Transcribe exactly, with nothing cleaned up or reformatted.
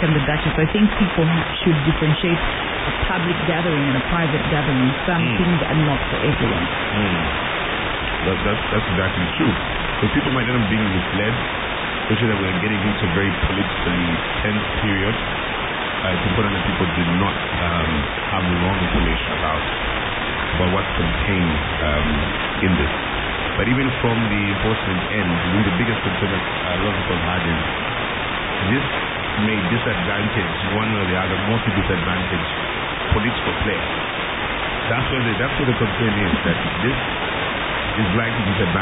and the Duchess. I think people ha- should differentiate a public gathering and a private gathering. Some Mm. things are not for everyone. Mm. That, that's, that's exactly true. Because people might end up being misled, especially that we're getting into a very politically tense period. Uh, it's important that people do not um, have the wrong information about, about what's contained um, in this. But even from the enforcement end, I think the biggest concern that a lot of people have had is this may disadvantage one or the other, more to disadvantage political players. That's where the, that's where the concern is, that this is likely to disadvantage